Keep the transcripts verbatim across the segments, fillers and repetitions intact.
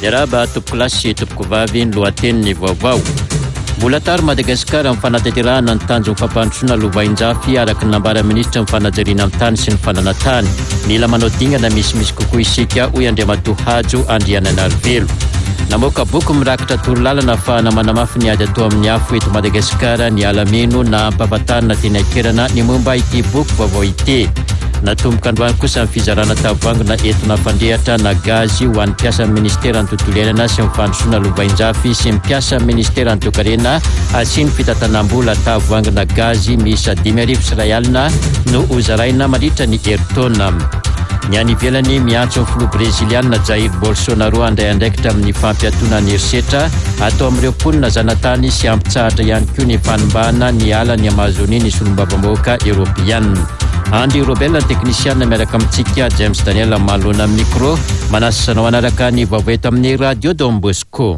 Miaraba tompoko lasy sy tompoko vavy ny lohateniny vaovao. Mbola tary Madagasikara amin'ny fanatanterahana ny tanjony fampandrosoana lovain-jafy araka ny nambara ministra ny fanajariana amin'ny tany sy ny fananantany. Mila manao dingana misimisy kokoa isika hoy Andriamatoa Hajo Andriananarivelo. Namoaka boky mirakitra torolalana fa namanamafy ny ady atao amin'ny afo eto Madagasikara ny alameno na ampahafantarina teny ankerana ny momba ity boky vaovao ity. Natomboka androany kosa ny fizarana tavoangina entina fandrehatra na gazy ho an'ny mpiasa ministera ny tontolo iainana sy ny fandrosoana lovain-jafy sy mpiasa ministera ny toekarena asiany fitantanam-bola tavoangina gazy miisa dimy arivo sy iray alina no hozaraina mandritra ny herintaona. Ny any ivelany miantso ny filoha breziliana Jair Bolsonaro andray andraikitra amin'ny fampiatoana ny herisetra atao amin'ireo mponina zanatany sy ampitsahatra ihany koa ny fanimbahana ny ala ny Amazonia ny solombavamboaka Europiana. Andy Robel teknisiana miaraka amintsika James Daniel Malona micro manasanao anaraka ny vaovao eto amin'ny Radio Don Bosco.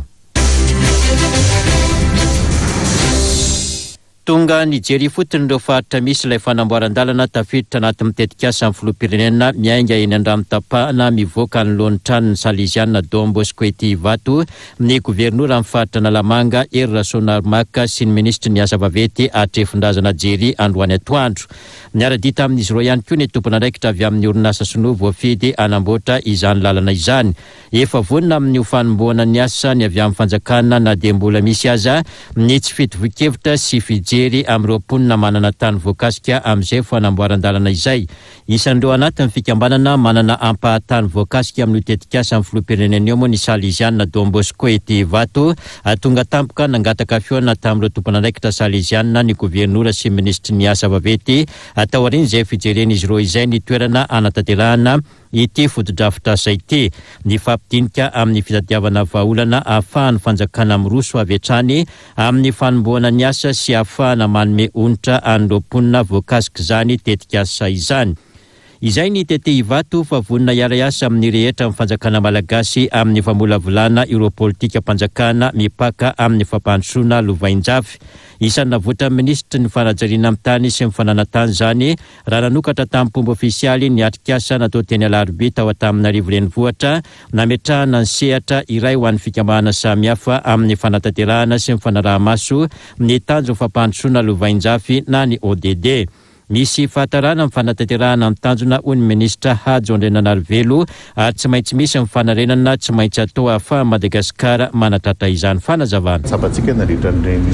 Tonga Nigeria fotony ireo faritra misy ilay fanamboaran-dalana tafiditra anaty mitetikasa amin'ny filoham-pirenena miainga eny an-drano-tapahana mivoaka ny lohan-trano ny Salesiana Don Bosco ety Ivato ny gouvernoura amin'ny faritra Nalamanga Ery Rasoanaromaka sy ny ministry ny asa vavety Atrefondrazana Jery androany atoandro. Miara-dita amin'izy ireo ihany koa ny tompona andraikitra avy amin'ny orinasa sinoa voafidy anamboatra izany lalana izany. Efa vonina amin'ny hofanomboana ny asa ny avy amin'ny fanjakana na dia mbola misy aza ny tsy fitovokevitra sy fijery amin'ireo mponina manana tany voakasika amin'izay fanamboaran-dalana izay. Isan'ireo anatin'ny fikambanana manana ampahatany voakasika amin'ny tetikasa amin'ny filoham-pirenena eo moa ny Salesiana Don Bosco ety Ivato tonga tampoka nangataka fiona tamin'ireo tompona andraikitra Salesiana ny gouvernoura sy ministry ny asa vavety atao aoriana izay fijeren'izy ireo izay ny toerana anatanterahana ity fotodrafitrasa ity. Ny fampidinika amin'ny fitadiavana vahaolana ahafahany fanjakana miroso avy hatrany amin'ny fanomboana ny asa sy ahafahana manome onitra an'ireo mponina voakasika izany tetikasa izany. Izay ny tete Ivato fa vonina iara-iasa amin'ny rehetra amin'ny fanjakana malagasy amin'ny famolavolana ireo politika mpanjakana mipaka amin'ny fampandrosoana lovain-jafy. Isan'ny navoatra ministry ny fanajariana amin'ny tany sy ny fananantany izany raha nanokatra tamin'ny mpomba ofisialy ny atrikasa natao teny Alarobia tao Antananarivo renivohitra nametrahana ny sehatra iray ho an'ny fikambanana samihafa amin'ny fanatanterahana sy ny fanaraha-maso ny tanjony fampandrosoana lovain-jafy na ny O D D. Misy fahatarana amin'ny fanatanterahana amin'ny tanjona hoy ny ministra Hajo Andriananarivelo ary tsy maintsy misy ny fanarenana tsy maintsy atao ahafahan'i Madagasikara manatratra izany fanazavana. Sabatsika nandritra n'ireny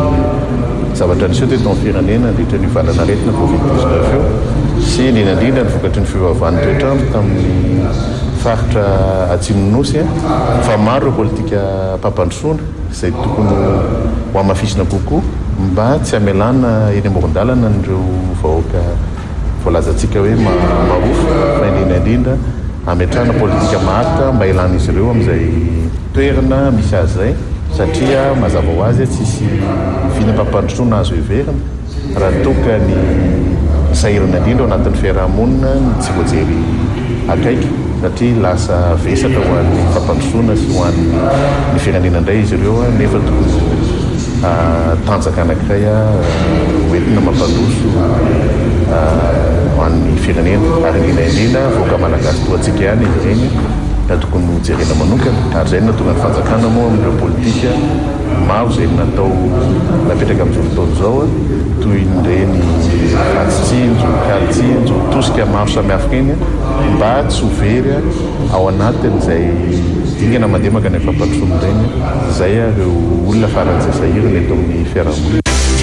zavatra niseho teto amin'ny firenena nandritra ny valana aretina covid dix-neuf eo sy indrindra ny vokatry ny fivavahan'ny toetrandro tamin'ny faritra Atsimonosy fa maro ireo politika mpampandrosoana izay tokony ho amafisina kokoa mba tsy amelana eny amoron-dalana n'ireo vahoaka voalazantsika hoe maofo fa indrindra indrindra ametrahana politika marika mba ilana izy ireo amin'izay toerana misy azy izay satria mazava ho azy tsisy vinam-pampandrosoana azo heverina raha toka ny sahirana indrindra ao anatin'ny fiarahamonina tsy voajery akaiky satria lasa vesatra ho an'ny fampandrosoana sy ho an'ny ny firenena indray izy ireo nefa tokony tanjaka anankiray hoentina mampandroso ho an'ny firenena ary indrindra indrindra voaka malagasy toantsika ihany izy ireny da tokony hojerena manokana ary izay natonga ny fanjakana moa amin'ireo politika maro izay natao napetraka amin'izao fotoana izao toy ireny fatsitsinjo, kalitsinjo, tosika maro samihafa eny mba tsy ho very ao anatin'izay dingana mandeha makany amin'ny fampandrosoana ireny izay ireo olona faran'izay sahirana eto amin'ny fiarahamonina.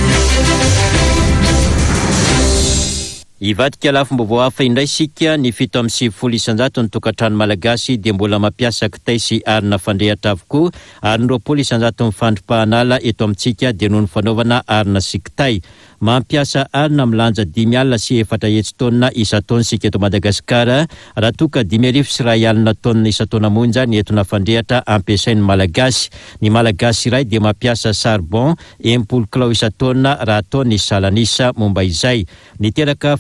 Ivadika lafim-baovao hafa indray sika ny fito amby sivifolo isanjato ny tokantrano malagasy dia mbola mampiasa kitay sy arina fandrehatra avokoa ary ny roapolo isanjato ny fandripahanala eto amintsika dia noho ny fanaovana arina sy kitay. Mampiasa arina milanja dimy alina sy efatra hetsy taonina isa-taona sika eto Madagasikara raha toka dimy arivo sy iray alina taonina isa-taona monja ny entona fandrehatra ampiasain'ny malagasy. Ny malagasy iray dia mampiasa charbon enimpolo kilao isa-taona raha ataony salanisa momba izay. Niteraka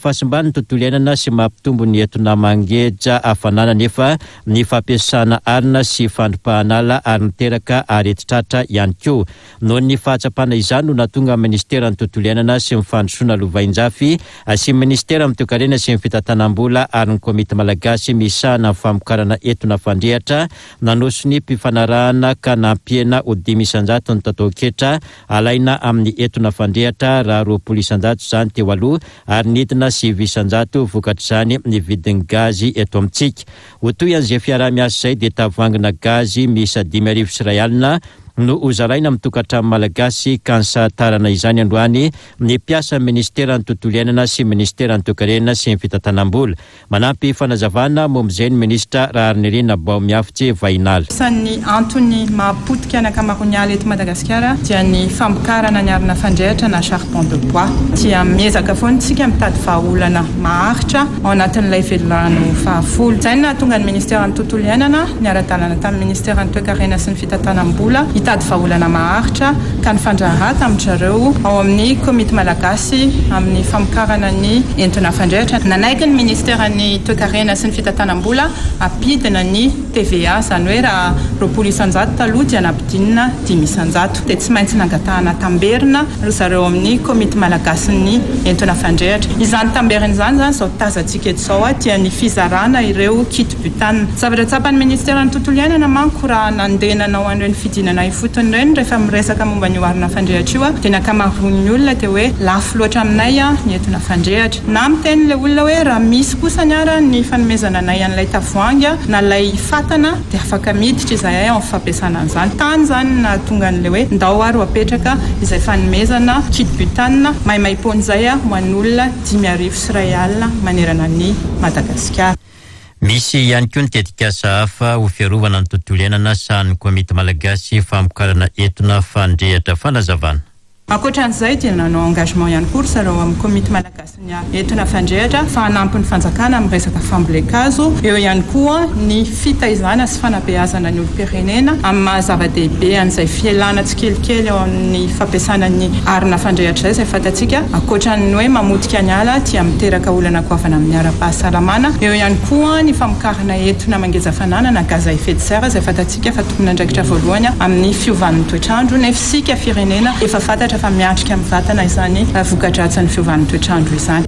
fahasimbany tontolo iainana sy mampitombo ny entona mangeja hafanana nefa ny fampiasana arina sy fandripahanala ary niteraka aretitratra ihany koa. Noho ny fahatsapana izany no natonga ministera ny tontolo iainana sy ny fandrosoana lovainjafy sy ministera mitoekarena sy ny fitantanam-bola ary ny komity malagasy misahana ny famokarana entona fandrehatra nanoso ny mpifanarahana ka nampiena ho dimy isanjato ny tatao-ketra alaina amin'ny entona fandrehatra raha roapolo isanjato zany teo aloha ary nidina sivy isanjato vokatr'izany ny vidin'ny gazy eto amintsika. Ho toy an'izay fiaraha-miasa izay dia tavoangina gazy miisa dimy arivo sy iray alina no hozaraina mitokatra malagasy ka nisahatarana izany androany ny mpiasa ministera ny tontolo iainana sy ministera ny toe-karena sy ny fitantanam-bola. Manampy fanazavana momba izay ny ministra Raharnirina Baomiafitsy Vainala. Isan'ny antony mahapotika ny ankamaroany eto Madagasikara dia ny famokarana ny arina fandrehatra na charbon de bois. Dia miezaka foana isika mitady vahaolana maharitra ao anatin'ilay velorano fahafolo. Izay nahatonga ny ministera ny tontolo iainana niara-dalana tamin'ny ministera ny toe-karena sy ny fitantanam-bola hitady vahaolana maharitra ka ny fandraharaha tamin'izareo ao amin'ny komity malagasy amin'ny famokarana ny entona fandrehatra. Nanaiky ny ministera ny toe-karena sy ny fitantanam-bola ampidina ny T V A izany hoe raha roapolo isanjato taloha dia nampidinina dimy isanjato. Dia tsy maintsy nangatahana tamberina zareo amin'ny komity malagasy ny entona fandrehatra. Izany tamberina izany zany izao tazantsika eto izao dia ny fizarana ireo kit butane. Zavatra tsapan'ny ministera ny tontolo iainana manko raha nandehanana ao an'ireny fidinana ifotony ireny rehefa miresaka momba ny arina fandrehatra io dia ny ankamaroan'ny olona dia hoe lafo loatra aminay ny entona fandrehatra. Na miteny ilay olona hoe raha misy kosa ny ara ny fanomezana anay an'ilay tavoahangy na ilay fatana dia afaka miditra izay ay amin'ny fampiasana an'izany. Tany zany nahatonga an'ilay hoe ndao ary apetraka izay fanomezana kit butane maimaim-pony izay ho an'olona dimy arivo sy iray alina manerana ny Madagasikara. Misy ihany koa ny tetikasa hafa ho fiarovana ny tontolo iainana sahan'ny komity malagasy famokarana entona fandrehatra. Fanazavana. Ankoatran'izay dia nanao engagement ihany koa zareo amin'ny komity malagasy ny entona fandrehatra fa hanampy ny fanjakana amin'ny resaka fambolekazo. Eo ihany koa ny fitaizana sy fanabeazana ny olom-pirenena amin'ny mahazava-dehibe an'izay fialana tsikelikely ao amin'ny fampiasana ny arina fandrehatra izay izay fantatsika. Ankoatran'ny hoe mamotika ny ala dia miteraka olana goavana amin'ny ara-pahasalamana. Eo ihany koa ny famokarana entona mangeza hafanana na gaz à effet de serre izay fantatsika fa tokony andraikitra voalohany amin'ny fiovan'ny toetrandro nefa sika firenena efa fantatra fa miatrika amin'ny vatana izany voka-dratsan'ny fiovan'ny toetrandro izany.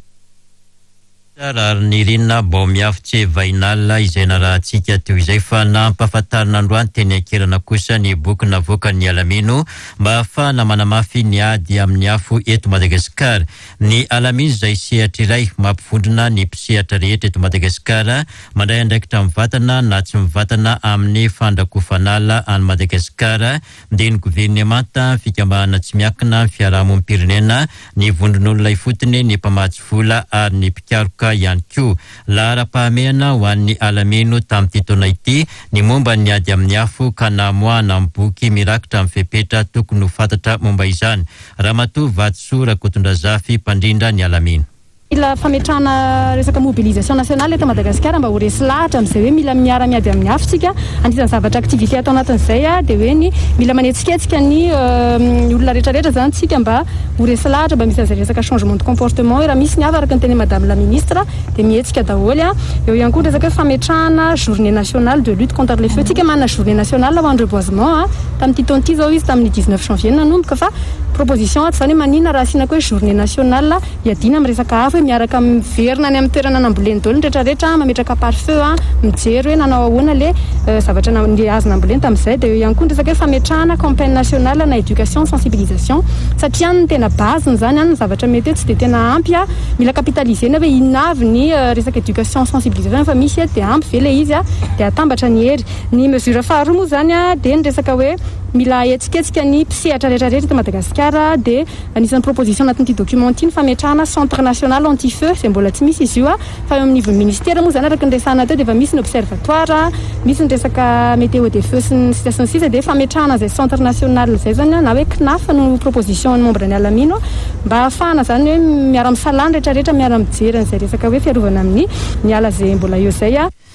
Raharnirina Baomiafitsy Vainala izay narahantsika teo izay fa nampahafantarina androany teny ankerana kosa ny boky navoaka ny Alamino mba ahafahana manamafy ny ady amin'ny afo eto Madagasikara. Ny Alamino izay sehatra iray mampifondrona ny mpisehatra rehetra eto Madagasikara mandray andraikitra amin'ny vatana na tsy mivatana amin'ny fandrakofanala any Madagasikara dia ny governemanta fikambahana tsy miakina ny fiarahamonim-pirenena ny vondron'olona ifotony ny mpamatsy vola ary ny mpikaroka ihany koa. Lahara-pahamehana ho an'ny Alamino tamin'ity taona ity ny momba ny ady amin'ny afo ka namoahana amin'ny boky mirakitra amin'ny fepetra tokony ho fantatra momba izany. Ramatoa Vatsoa Rakotondrazafy mpandrindra ny Alamino. Mila fametrahana resaka mobilisation nationale eto Madagasikara mba ho resy lahatra amin'izay hoe mila miara miady amin'ny afitsika. Anisan'ny zavatra activité atao anatin'izay dia hoe ny mila manetsiketsika ny olona rehetrarehetra zany tsika mba ho resy lahatra mba misy an'izay resaka changement de comportement raha misy ny avy araka ny teny madame la ministre dia mihetsika daholo. Eo ihany koa resaka hoe fametrahana journée nationale de lutte contre les feux. Tsika manana journée nationale ho an'ny reboisement tamin'ity taona ity zao izy tamin'ny dix-neuf janvier nanomboka fa proposition ato zany manina raha asiana hoe journée nationale iadina amin'ny resaka afo miaraka miverina ny amin'ny toerana namboleny daholo ny rehetrarehetra mametraka pare-feu mijery hoe nanao ahoana le zavatra ny azo namboleny tamin'izay. Dia eo ihany koa ny resaka hoe fametrahana campagne nationale na éducation sensibilisation satria any ny tena baziny zany any ny zavatra mety tsy dia tena ampy mila capitalisena hoe inavy ny resaka éducation sensibilisation fa misy dia ampy ve le izy dia atambatra ny hery. Ny mesure faharoa moa zany dia ny resaka hoe mila etsiketsika ny mpisehatra rehetrarehetra eto Madagasikara dia anisan'ny proposition anatin'ity document ity ny fametrahana centre national anti-feu izay mbola tsy misy izy io fa eo amin'ny ministera moa zany araka ny resahana teo dia efa misy ny observatoire, misy ny resaka météo des feux sy ny sisa sy ny sisa dia fametrahana izay centre national izay zany na hoe C N A F no proposition ny membre ny Alamino mba ahafahana zany hoe miara misalany rehetrarehetra miara mijery an'izay resaka hoe fiarovana amin'ny ny ala izay mbola eo izay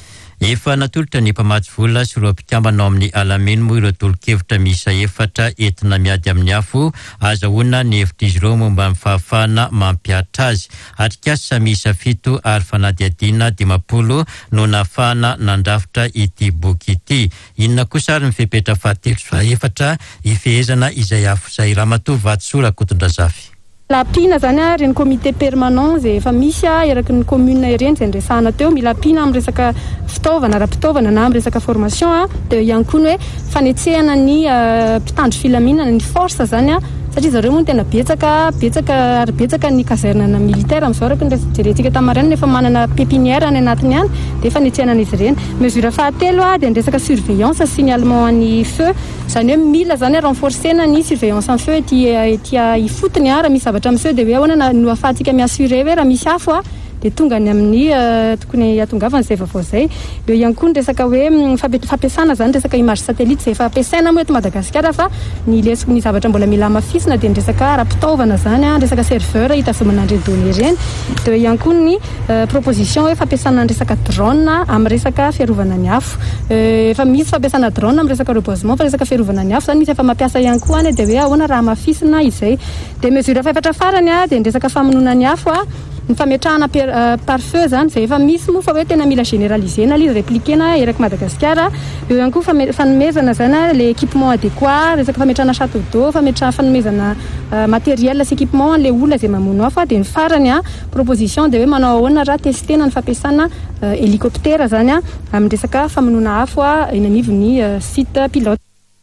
Efa natolotra ny mpamatsy vola sy ireo mpikambanao amin'ny alaminy moa ireo tolo-kevitra miisa efatra entina miady amin'ny afo azahoana ny hevitr'izy ireo momba amin'ny fahafahana mampiatra azy. Atrikasa miisa fito ary fanadihadiana dimapolo no nahafahana nandrafitra ity boky ity. Inona kosa ary ny fepetra fahatelo sy fahaefatra ifehezana izay afo izay Ramatoa Vatsoa Kotondrazafy. Lapina zany a reny comité permanent zay efa misy a eraky ny commune ireny zay ndresahana teo mila pina amin'ny resaka fitaovana ara-pitaovana na amin'ny resaka formation a dia ihany koa ny hoe fanetsehana ny mpitandro filaminana ny force zany a satria zareo moa tena betsaka betsaka ary betsaka ny caserne militaire amin'izao raky ny jerentsika tamarinana efa manana pépinière any anatiny any dia fanetsehana an'izy ireny. Mesure fahatelo a dia ny resaka surveillance signalement ny feu zany hoe mila zany renforcena ny surveillance en feu ety ety ifotony a raha misy zavatra amin'ny feu dia hoe ahoana no ahafahantsika miassurer hoe raha misy afo a dia tonga ny amin'ny tokony atongavana izay vaovao izay. Eo ihany koa ny resaka hoe fampiasana zany resaka image satellite izay efa ampiasaina moa eto Madagasikara fa ny lesoko ny zavatra mbola mila amafisina dia ny resaka ara-pitaovana zany a resaka serveur hitazomana an'ireny données ireny. Dia eo ihany koa ny proposition hoe fampiasana ny resaka drone amin'ny resaka fiarovana ny afo. Efa misy fampiasana drone amin'ny resaka reboisement fa resaka fiarovana ny afo zany misy efa mampiasa ihany koa any dia hoe ahoana raha amafisina izay. Dia mesure faefatra farany a dia ny resaka famonoana ny afo a ny fametrahana par feu zany izay efa misy moa fa hoe tena mila généralisena izy répliquena eraky Madagasikara. Eo ihany koa fanomezana zany le équipement adéquat resaka fametrahana château d'eau fametrahana fanomezana matériel sy équipement le olona izay mamono afo dia ny farany a proposition dia hoe manao ahoana raha testena ny fampiasana hélicoptère zany a amin'ny resaka famonoana afo a eny anivon'ny site pilote.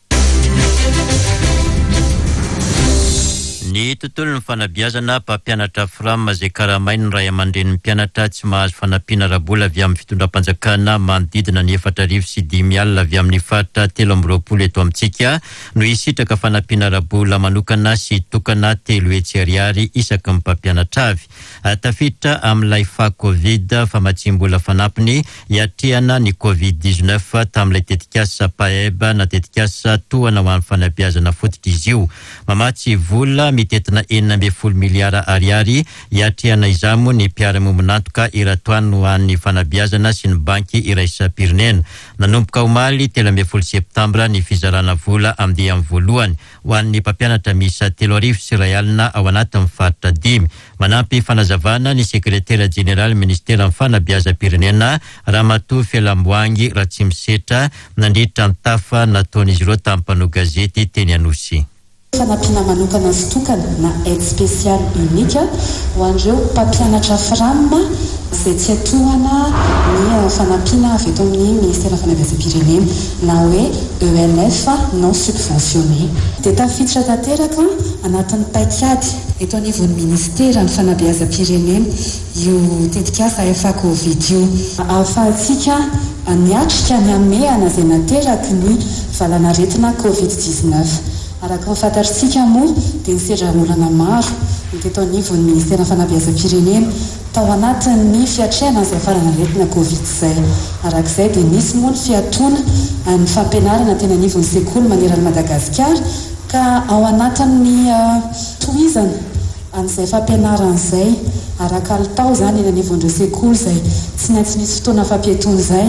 Ny tontolo ny fanabeazana mpampianatra Frama izay karamainy ny ray aman-dren'ny mpianatra tsy mahazo fanampiana rabola avy amin'ny fitondram-panjakana manodidina ny efatra arivo sy dimy alina avy amin'ny faritra telo amby roapolo eto amintsika no hisitraka fanampiana rabola manokana sy tokana telo hetsy ariary isaky ny mpampianatra avy. Tafiditra amin'ilay fa Covid fa matsimbola fanampiny hiatrehana ny Covid dix-neuf tamin'ilay tetikasa Paeb na tetikasa tohana ho an'ny fanabeazana fototra izy io. Mamatsy vola mitetina enina amby folo miliara ariary hiatrehana izamo ny mpiara-mombonantoka eratoany ho an'ny fanabeazana sy ny banky iraisam-pirenena. Nanomboka omaly telo amby folo septambra ny fizarana vola amin'ndeha amin'ny voalohany ho an'ny mpampianatra miisa telo arivo sy iray alina ao anatin'ny faritra dimy. Manampy fanazavana ny sekretera general ministera amin'ny fanabeazam-pirenena Ramatoa Fialamboangy Ratsimisetra nandritra ny tafa nataon'izy ireo tamin'ny mpanao gazety teny Anosy. Fanampiana manokana sy tokana na aide spéciale unique ho an'ireo mpampianatra Frama izay tsy atohana ny fanampiana avy eto amin'ny ministera fanabeazam-pirenena na hoe E N F non subventionné. Dia tafiditra tanteraka anatin'ny paikady eto anivon'ny ministera ny fanabeazam-pirenena io tetikasa efa Covid io ahafahantsika niatrika ny ameana izay nateraky ny valanaretina Covid dix-neuf. Araka ny fantatritsika moa dia ny sendran'olana maro ny teto anivon'ny ministera fanabeazam-pirenena tao anatin'ny fiatrehana izay valanaretina Covid izay. Arak'izay dia nisy moa ny fiatoana ny fampianarana teny anivon'ny sekoly maneran'ny Madagasikara ka ao anatin'ny tohizana an'izay fampianarana izay arakalitao zany eny anivon'ireo sekoly izay tsy maintsy nisy fotoana fampiatoana izay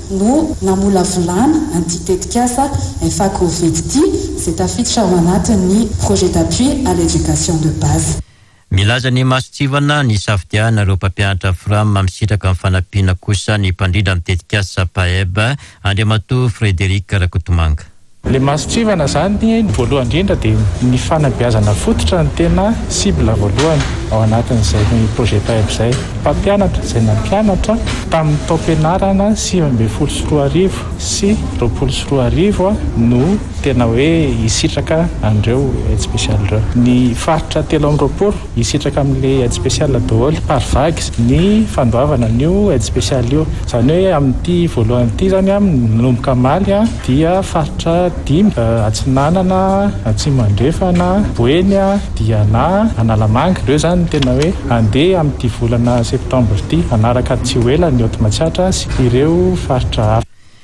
no namolavolana an'ity tetikasa efa Covid ity izay tafiditra ao anatin'ny projet d'appui à l'éducation de base. Milaza ny masotsivana ny safidiana ireo mpampianatra Frama misitraka amin'ny fanampiana kosa ny mpandrindra amin'ny tetikasa Paeb Andriamatoa Frédéric Rakotomanga. Le masotsivana zany voalohany indrindra dia ny fanabeazana fototra ny tena cible voalohany ao anatin'izay ny projet Paeb izay. Mpampianatra izay nampianatra tamin'ny taom-pianarana sivy amby folo sy roa arivo sy roapolo sy roa arivo no tena hoe hisitraka an'ireo aide spéciale ireo. Ny faritra telo amby roapolo hisitraka amin'ilay aide spéciale daholo par vague ny fandoavana an'io aide spéciale io. Izany hoe amin'ity voalohany ity zany nanomboka maly dia faritra dimy Atsinanana, Atsimandrefana, Boeny, Diana, Analamanga. Ireo zany tena hoe andeha amin'ity volana septambra ity anaraka tsy ho ela ny Otimatsiatra sy ireo faritra hafa.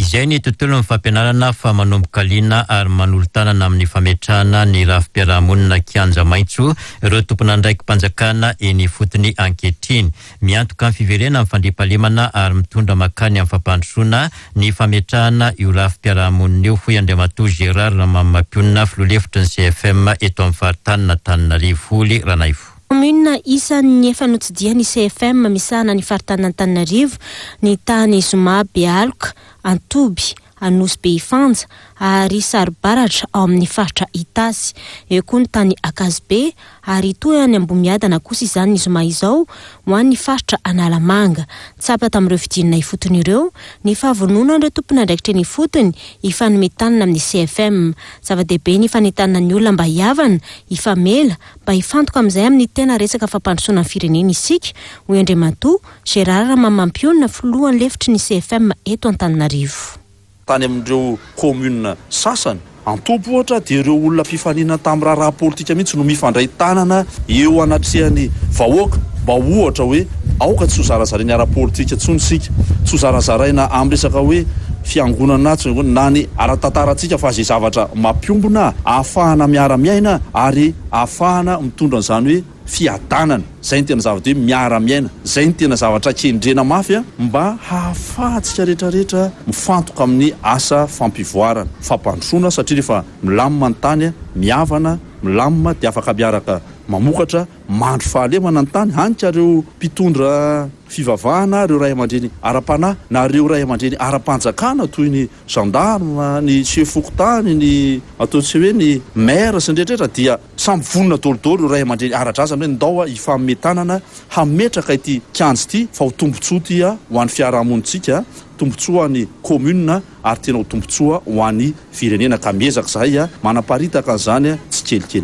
Izay ny tontolo ny fampianarana fa manomboka liana ary manolotanana amin'ny fametrahana ny rafim-piarahamonina kianja maitso ireo tompona andraiky mpanjakana eny fotony ankehitriny. Miantoka amin'ny fiverena amin'ny fandriampahalemana ary mitondra makany amin'ny fampandrosoana ny fametrahana io rafim-piarahamonina io. Foy Andriamatoa Gérard Ramamapionina filolefitry ny C F M eto amin'ny faritany n'Antananarivo. Foly Ranaivo. Commune isan'ny efa notsidiany C F M misahana ny faritany n'Antananarivo ny tany Zoma Bealoka, Antoby, Anosy Be Ifanja ary Sarobaratra ao amin'ny faritra Itasy. Eo koa ny tany Akazibe ary toa any Ambomiadana kosa izany ny Zoma izao ho an'ny faritra Analamanga. Tsapa tamin'ireo fidinina ifotony ireo ny fahavononan'ireo tompona andraikitra ny fotony ifanometanana amin'ny C F M. Zava-dehibe ny fanentanana ny olona mba hiavana, ifamela, mba hifantoka amin'izay amin'ny tena resaka fampandrosoana ny firenena isika. Hoy Andriamatoa Gérard Ramamapionina filohan'ny lefitry ny C F M eto Antananarivo. Tany amin'ireo commune sasany Antoby ohatra dia ireo olona mpifanina tamin'ny raharaha politika mihitsy no mifandray tanana eo anatrehany vahoaka mba ohatra hoe aoka tsy ho zarazaraina ara-politika tsony sika, tsy ho zarazaraina amin'ny resaka hoe fiangonana tsy na ny ara-tantarantsika fa zay zavatra mampiombona ahafahana miara-miaina ary ahafahana mitondra an'izany hoe fiadanana. Zay ny tena zavatra hoe miara-miaina, zay ny tena zavatra kendrena mafy mba hahafahantsika rehetrarehetra mifantoka amin'ny asa fampivoarana, fampandrosoana satria rehefa milamina ny tany, miavana, milamina dia afaka miaraka mamokatra, mandro fahalemana ny tany. Hanika ireo mpitondra fivavahana, ireo ray aman-dreny ara-panahy na ireo ray aman-dreny ara-panjakana toy ny gendarme, ny chef-fokontany, ny ataontsika hoe ny maire sy ny rehetrarehetra dia samy vonona dôlodôlo ray aman-dreny ara-drasa hoe ndao ifametanana hametraka ity kianjo ity fa ho tombotsoa ty ho an'ny fiarahamonitsika, tombotsoa ny commune ary tena ho tombotsoa ho an'ny firenena. Ka miezaka zahay manaparitaka an'izany tsy kelikely.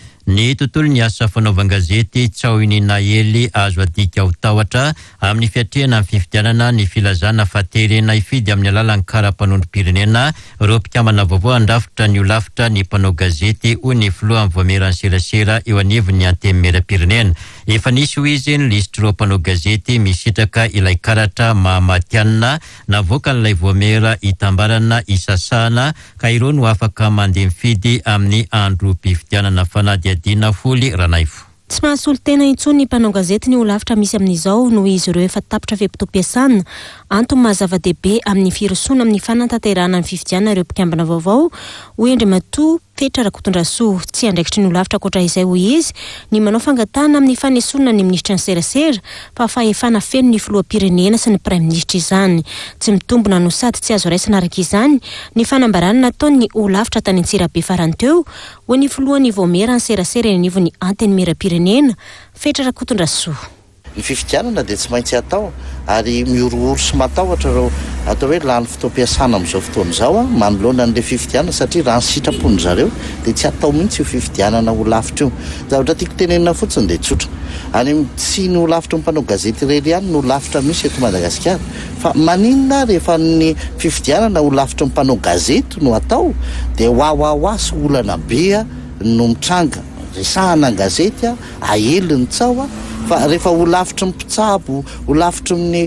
Ny tontolo ny asa fanaovan-gazety Tsaoiny Nahely azo adika ho tahotra amin'ny fiatrehana amin'ny fifidianana ny filazana fahaterena ifidy amin'ny alalan'ny karapanondrom-pirenena. Ireo mpikambana vaovao andrafitra ny olafitra ny mpanao gazety ho ny filohan'ny voamerany serasera eo anivon'ny antemimera-pirenena. Efa nisy ho izy ny lisitro mpanao gazety misitraka ilay karatra mahamatianina navoaka n'ilay voamera hitambarana isasahana ka ireo no afaka mandeha mifidy amin'ny andro mpifidianana fanadia dina. Foly Ranaivo. Tsy mahasolo tena intsony ny mpanao gazety ny olafitra misy amin'izao noho izy ireo efa tapitra fepi-tom-piasana. Antony mahazava-dehibe amin'ny firosoana amin'ny fanantanterahana ny fifidianana ireo mpikambana vaovao. Hoy Andriamatoa Petra Rakotondrasoa tsy andraikitry ny olafitra koatra izay hoy izy ny manao fangatana amin'ny fanesonana ny ministra ny serasera fa fahefana feno ny filoham-pirenena sy ny praiminisitra izany. Tsy mitombona no sady tsy azo raisina araka izany ny fanambarana nataony olafitra tany Antsirabe farany teo ho ny filohan'ny voamera ny serasera eny anivon'ny antenimera-pirenena. Petra Rakotondrasoa. Ny fifidianana dia tsy maintsy atao ary miorooro sy matahotra reo atao hoe lany fotoam-piasana amin'izao fotoana izao manoloana n'ilay fifidianana satria raha ny sitrapony zareo dia tsy atao mihitsy io fifidianana ho lavitra io. Zavatra tiako tenenina fotsiny dia tsotra any tsy ny ho lavitra mpanao gazety irery ihany no lavitra misy eto Madagasikara fa maninona rehefa ny fifidianana ho lavitra mpanao gazety no atao dia hoahoahoasy olana be no mitranga resahana ny gazety ahely ny tsao fa rehefa ho lavitra ny mpitsabo, ho lavitra amin'ny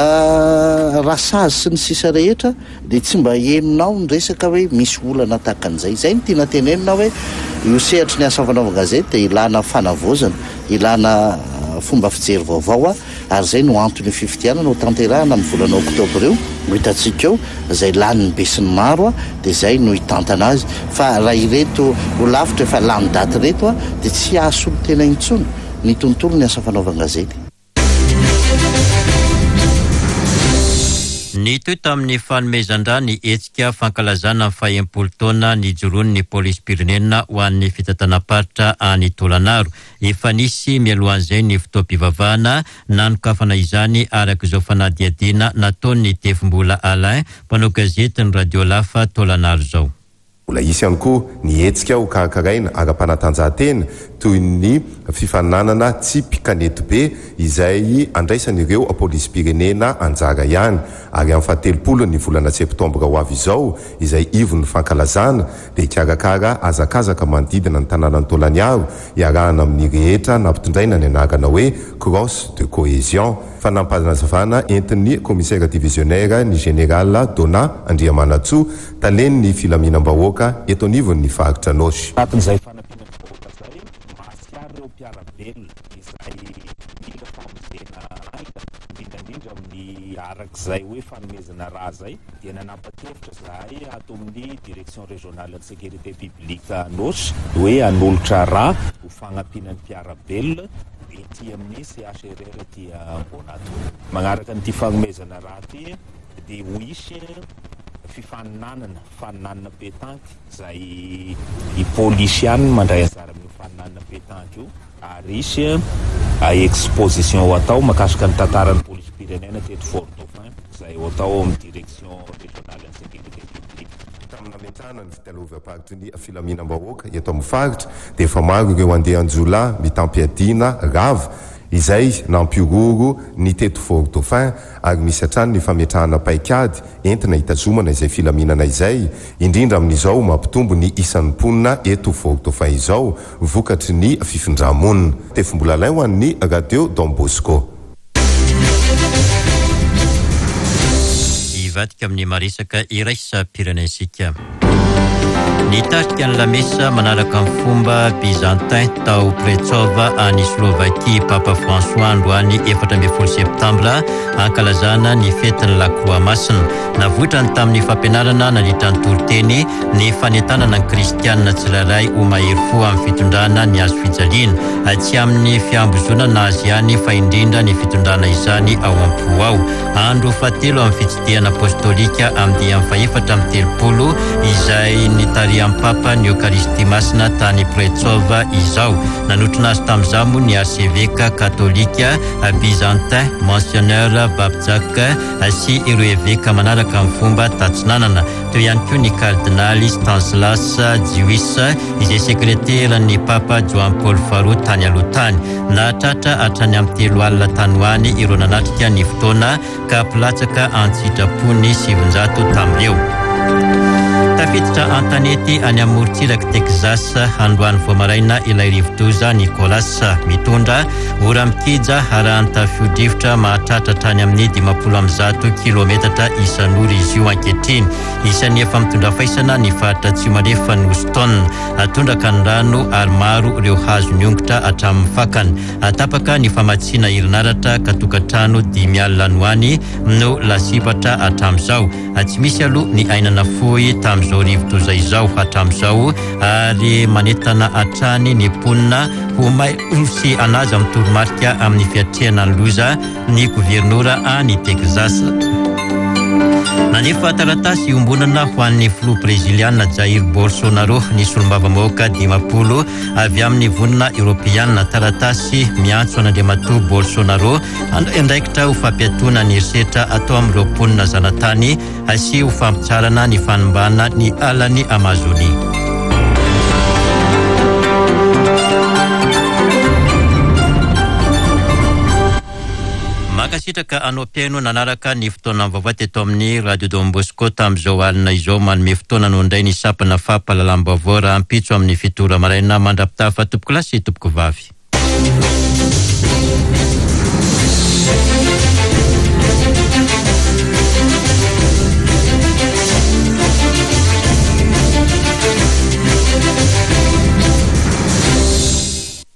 rasazy sy ny sisa rehetra dia tsy mba henonao ny resaka hoe misy olana tahaka an'izay. Izay ny tiana tenenina hoe io sehatry ny asa fanaova gazety dia ilana fanavozana, ilana fomba fijery vaovao ary zay no antony fifidianana no tanterahana amin'ny volana oktobra eo no hitantsika eo izay lany ny be sy ny maro dia zay no hitantana azy. Fa raha ireto ho lavitra efa lany daty reto dia tsy ahasolo tena intsony ny tontolo ny asa fanaovan-gazety. Ny toy tamin'ny fanomezan-dra ny hetsika fankalazana ny fahaimpolo taona ny joron'ny polisy-pirenena ho an'ny fitantanam-paritra any Tolanaro. Efa nisy mialohan'izay ny fotoam-pivavahana nanokafana izany araka izao fanadihadiana nataon'ny Tefombola Alain, mpanao gazety ny Radio Lafa Tolanaro zao. mbola isy ihany koa nietsika ho karakaraina ara-panatanjahantena toy ny fifananana tsy pikanety be izay andraisan'ireo polisy pirenena anjara ihany ary amin'ny fahatelopolo ny volana septambra ho avy izao izay ivon'ny fankalazana dia hikarakara azakazaka manodidina ny tanànan'Taolagnaro iarahana amin'ny rehetra nampitondraina ny anarana hoe cross de cohésion fanampanazavana entin'ny commissaire divisionnaire ny général Dona Andriamanatsoa taleny ny filaminam-bahoaka eto anivon'ny faritra Nosy. Anatin'izay fanampiana-bahoaka zay masiary ireo mpiara-belona izay mila famonjena aika indrindra amin'ny arak'izay hoe fanomezana raha zay dia nanapa-kevitra zahay ato amin'ny direction régionale de sécurité publique Nosy hoe hanolotra raha ho fagnampianan'ny mpiara-belona ety amin'ny C H R R ty Ambonato. Magnaraka n'ity fanomezana raha ty dia ho isy fifaninanana faninanana pétanque zay i polisy ihany mandray anjara amin'ny faninanana pétanque io ary isy exposition ho atao makasika ny tantaran'ny polisy pirenena teto Fort-Dauphin zay ho atao amin'ny direction régionale de sécurité publique. Tamin'amentrana ny fitalaovam-paritry ny filaminam-bahoaka eto amin'ny faritra dia efa maro ireo andeha anjola mitampiadiana rava izay nampiororo ny teto Fort-Dauphin ary misy hatrany ny fametrahana paikady entina hitazomana izay filaminana izay indrindra amin'izao mampitombo ny isan'ny mponina eto Fort-Dauphin izao vokatry ny fifindra-monina. Tefombolalay ho an'ny radio Don Bosco. Ivatika amin'ny marisaka iraisam-pirenensika. Nitarika ny lamesa manaraka amin'ny fomba Byzantin tao Pretsova any Slovakie Papa François androany efatra ambin'ny folo septambra ankalazana ny fetin'ny Lakroa Masina. Navoatra ny tamin'ny fampianarana nandritra ny toriteny ny fanentanana ny kristianina tsirairay ho mahery fo amin'ny fitondrana ny azo fijaliana atsy amin'ny fiambozonana azy ihany fa indrindra ny fitondrana izany ao am-po ao. Andro fahatelo amin'ny fitsidihana apostolika amin'ny dian'ny faefatra amin'ny telopolo izay nitarian'ny Papa ny Eucharistie Masina tany Pretsova izao. Nanotrona azy tamin'izao moa ny archevêque katolika Byzantin Monseigneur Babjak sy ireo évêque manaraka amin'ny fomba tatsinanana. Teo ihany koa ny kardinaly Stanislas Dziwis izay sekretera ny Papa Joan Paul faharoa tany aloha tany. Nahatratra hatrany amin'ny telo alina tany ho any ireo nanatrika ny fotoana ka mpilatsaka an-tsitrapony sivinjato tamin'ireo. Tafiditra an-tanety any amorontsiraka Texas androany voamaraina ilay rivodoza Nicolas mitondra ora mikija arahany tafio-drivotra mahatratra hatrany amin'ny dimampolo amby zato kilometatra isan'ora izy io ankehitriny. Isan'ny efa mitondra faisana ny faritra Tsiomalefa ny Houston atondraka ny rano ary maro ireo hazo niongotra hatramin'ny fakany. Atapaka ny famatsiana herinaratra ka tokantrano dimy alina ny ho any no lasipatra hatramin'izao. Tsy misy aloha ny ainana fohy tamin'izao rivodoza izao hatramin'izao ary manentana hatrany ny mponina ho may sy anazy amin'ny toromarika amin'ny fiatrehana ny loza ny gouvernoura any Texas. Nanefa taratasy iombonana ho an'ny filoha breziliana Jair Bolsonaro ny solombavambahoaka dimampolo avy amin'ny vonina Europeana. Taratasy miantso an'Andriamatoa Bolsonaro andraikitra ho fampiatoana ny herisetra atao amin'ireo mponina zanatany sy ho fampitsarana ny fanimbana ny alany Amazonia. Makasitraka anao piaino nanaraka ny fotoana vaovao teto amin'ny radio Don Bosco tamin'izao alina izao manome fotoana nondray ny sapana fampahalalam-baovao raha ampitso amin'ny fitora maraina mandrapitafa tompoko lasy tompoko vavy.